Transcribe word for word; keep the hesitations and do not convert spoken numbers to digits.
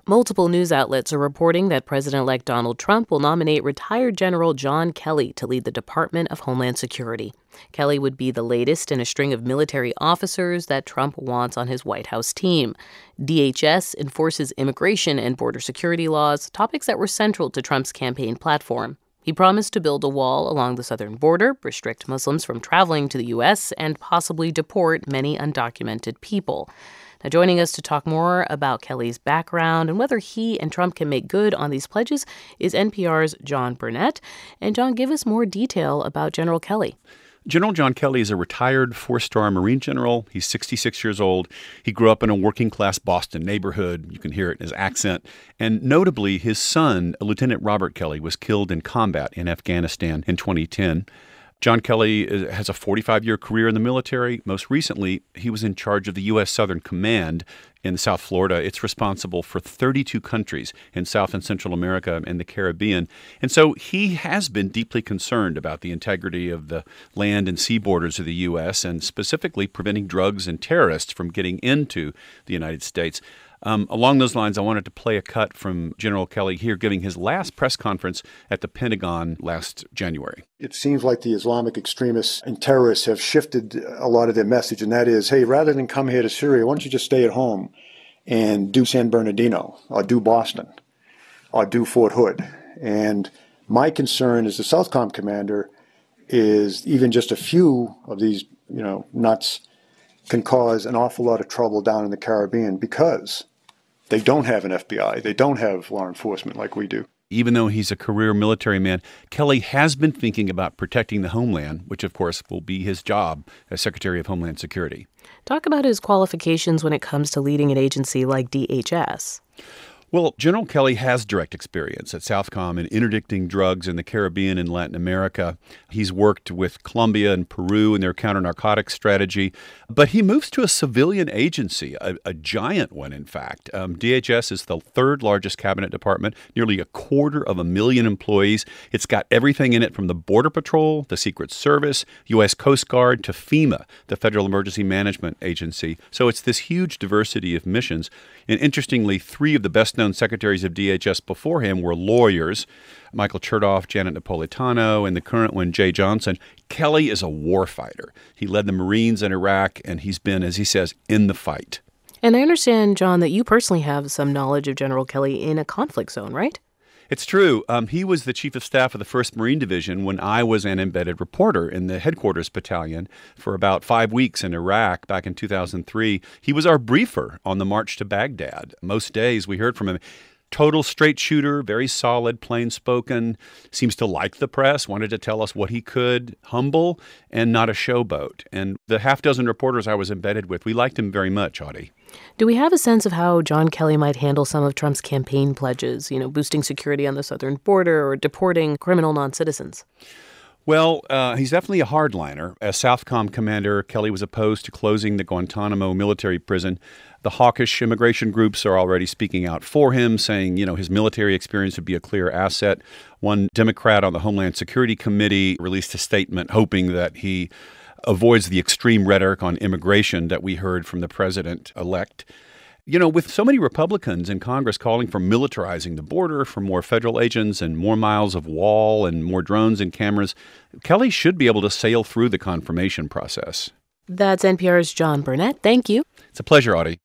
Multiple news outlets are reporting that President-elect Donald Trump will nominate retired General John Kelly to lead the Department of Homeland Security. Kelly would be the latest in a string of military officers that Trump wants on his White House team. D H S enforces immigration and border security laws, topics that were central to Trump's campaign platform. He promised to build a wall along the southern border, restrict Muslims from traveling to the U S, and possibly deport many undocumented people. Now, joining us to talk more about Kelly's background and whether he and Trump can make good on these pledges is N P R's John Burnett. And John, give us more detail about General Kelly. General John Kelly is a retired four-star Marine general. He's sixty-six years old. He grew up in a working-class Boston neighborhood. You can hear it in his accent. And notably, his son, Lieutenant Robert Kelly, was killed in combat in Afghanistan in twenty ten. John Kelly has a forty-five-year career in the military. Most recently, he was in charge of the U S. Southern Command in South Florida. It's responsible for thirty-two countries in South and Central America and the Caribbean. And so he has been deeply concerned about the integrity of the land and sea borders of the U S and specifically preventing drugs and terrorists from getting into the United States. Um, along those lines, I wanted to play a cut from General Kelly here giving his last press conference at the Pentagon last January. It seems like the Islamic extremists and terrorists have shifted a lot of their message, and that is, hey, rather than come here to Syria, why don't you just stay at home and do San Bernardino or do Boston or do Fort Hood? And my concern as the Southcom commander is even just a few of these, you know, nuts can cause an awful lot of trouble down in the Caribbean because they don't have an F B I. They don't have law enforcement like we do. Even though he's a career military man, Kelly has been thinking about protecting the homeland, which, of course, will be his job as Secretary of Homeland Security. Talk about his qualifications when it comes to leading an agency like D H S. Well, General Kelly has direct experience at Southcom in interdicting drugs in the Caribbean and Latin America. He's worked with Colombia and Peru in their counter-narcotics strategy. But he moves to a civilian agency, a, a giant one, in fact. Um, D H S is the third largest cabinet department, nearly a quarter of a million employees. It's got everything in it from the Border Patrol, the Secret Service, U S. Coast Guard, to FEMA, the Federal Emergency Management Agency. So it's this huge diversity of missions. And interestingly, three of the best-known secretaries of D H S before him were lawyers, Michael Chertoff, Janet Napolitano, and the current one, Jay Johnson. Kelly is a warfighter. He led the Marines in Iraq, and he's been, as he says, in the fight. And I understand, John, that you personally have some knowledge of General Kelly in a conflict zone, right? It's true. Um, he was the chief of staff of the first Marine Division when I was an embedded reporter in the headquarters battalion for about five weeks in Iraq back in two thousand three. He was our briefer on the march to Baghdad. Most days we heard from him. Total straight shooter, very solid, plain-spoken, seems to like the press, wanted to tell us what he could, humble, and not a showboat. And the half dozen reporters I was embedded with, we liked him very much, Audie. Do we have a sense of how John Kelly might handle some of Trump's campaign pledges, you know, boosting security on the southern border or deporting criminal non-citizens? Well, uh, he's definitely a hardliner. As Southcom commander, Kelly was opposed to closing the Guantanamo military prison. The hawkish immigration groups are already speaking out for him, saying, you know, his military experience would be a clear asset. One Democrat on the Homeland Security Committee released a statement hoping that he avoids the extreme rhetoric on immigration that we heard from the president-elect. You know, with so many Republicans in Congress calling for militarizing the border, for more federal agents and more miles of wall and more drones and cameras, Kelly should be able to sail through the confirmation process. That's N P R's John Burnett. Thank you. It's a pleasure, Audie.